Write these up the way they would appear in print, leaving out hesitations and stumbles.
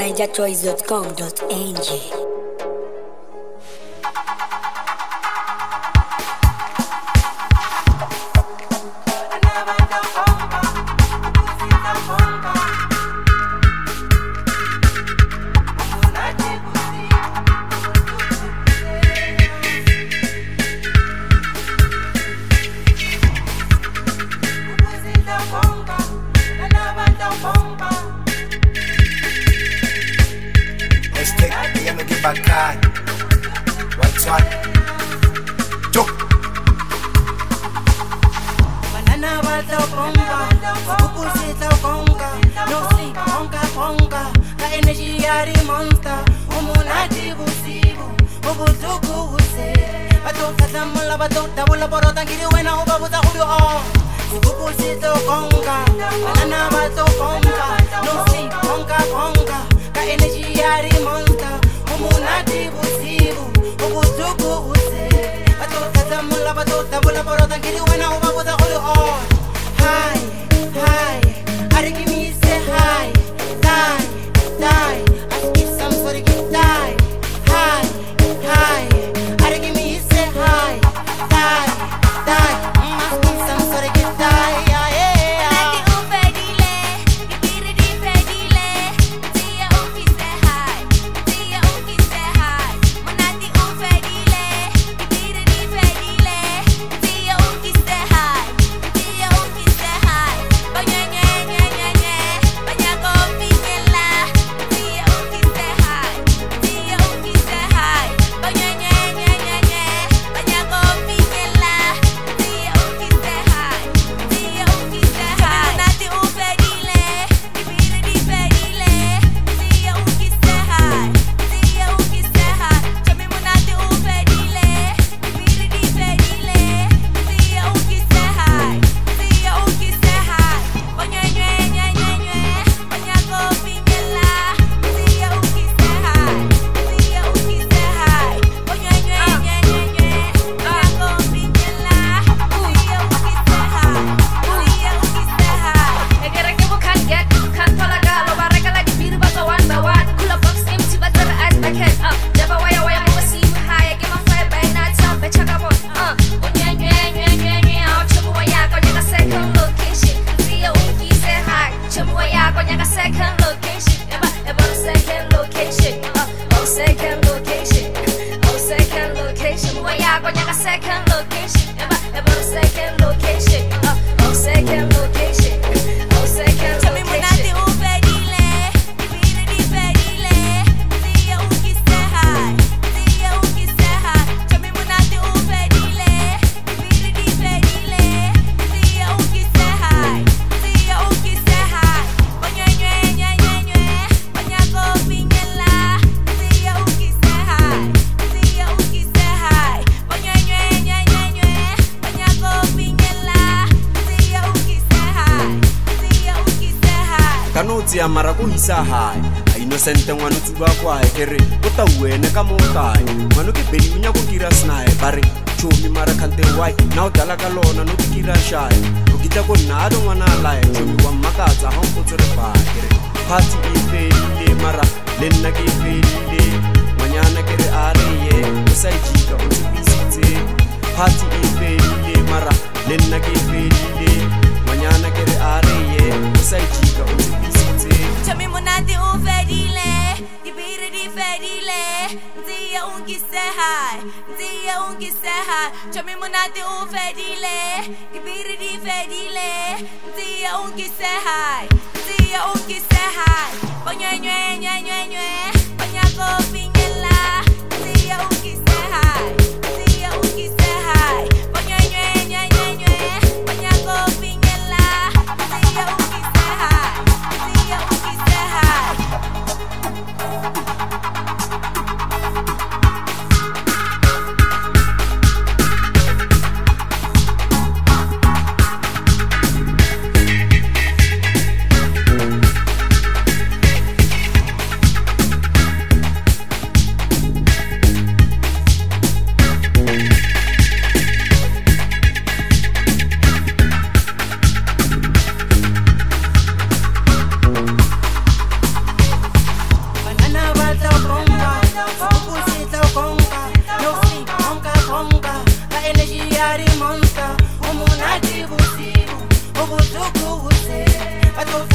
NigerChoice.com.ng. Bakai, what's what? Tuk. Banana water conga, kuku sita conga, no sleep conga, ka energy yari monster, umunati busibu, ubutuku use, bato katamula bato tabula borota ngiri wena ubabuta hudu oh, kuku sita conga, banana water conga, no sleep conga, ka energy yari monster. Umunati busibu, ubutuku use, bato katamula bato tabula borota ngiri wena ubabuta hudu oh. Hi, Ariki me say hi, die, ask me some for the kid die. Hi, Ariki me say hi, die, ask me some for the kid die. ya mara ko hisa hai innocent ngwana tsuba kwa kere ota wena ka monkai mano ke beli nya ko kira snae bare chomi mara kante wai now dala ka lona no kira shai o kita ko nado ngwana lai chomi wa makatsa ha ko tsere ba kere party ifele mara lenna ke ifele manyana kere are ye sai jika o tsibisitse party ifele mara lenna ke ifele manyana kere are ye sai jika o tsibisitse. Chami monati ufedile, dibiri di fedile, nziya ungise hai, chami monati ufedile, dibiri di fedile, nziya ungise hai, Ponya nywe, ponya kopi nyela, nziya ungise hai, Ponya nywe, ponya kopi nyela, nziya ungise hai.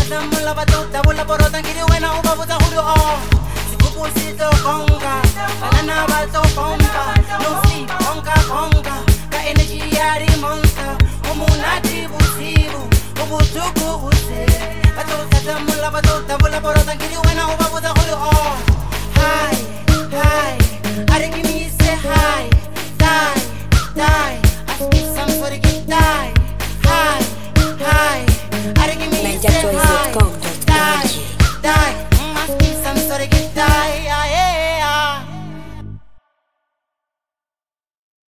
tata mola batota bola borota ngiri wena uba buta hudu oh sikupu sito konga banana bato pompa no sleep konga ka energy yari monster umunati busibu ubutuku use batota mola batota bola borota ngiri wena uba buta hudu oh